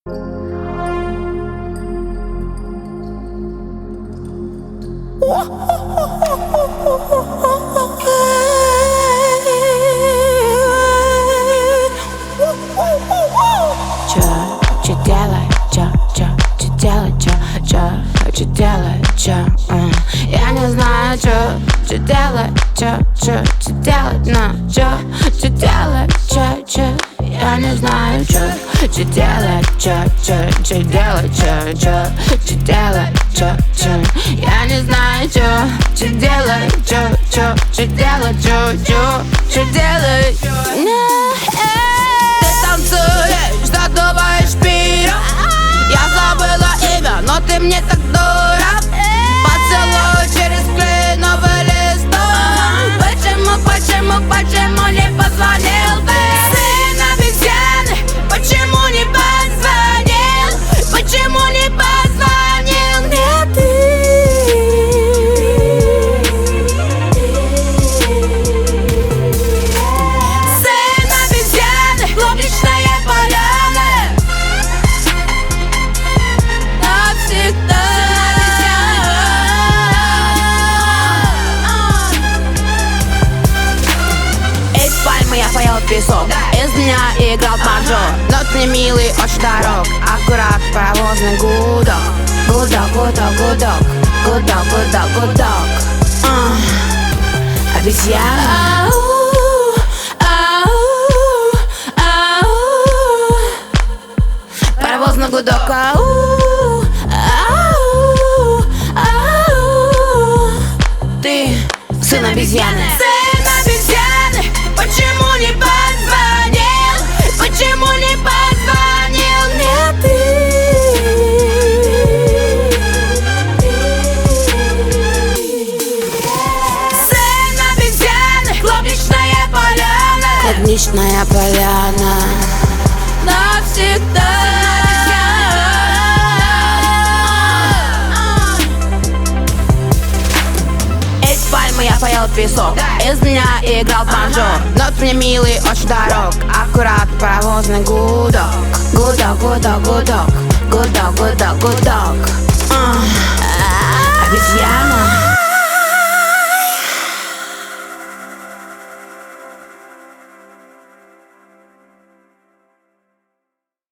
Чё делать, чё делать, чё делать, я не знаю, чё делать, чё делать, но чё делать, я не знаю, чё делать, чё делать, чё делать, я не знаю, чё делать, чё делать, чё делать. Ты танцуешь, задуваешь пир. Я забыла имя, но ты мне так дурак. Поцелуй через кленовый листок. Почему не позвонил ты? Сын обезьяны, почему не позвонил? Почему не позвонил мне ты? Сын обезьяны, клубничная поляна. Навсегда. Из пальмы я поел песок, из меня играл мажор. Нот мне милый, очень дорог, аккурат паровозный гудок. Гудок, гудок, гудок, гудок, гудок, гудок. Обезьяна. Паровозный гудок. Ты сын обезьяны. Сын обезьяны, почему не позвонил? Почему не позвонил мне ты? Сын обезьяны, клубничная поляна. Клубничная поляна. Навсегда. Я поел песок, из меня играл мажор. Нот мне милый, очень дорог, аккурат паровозный гудок. Гудок, гудок, гудок, гудок, гудок, гудок.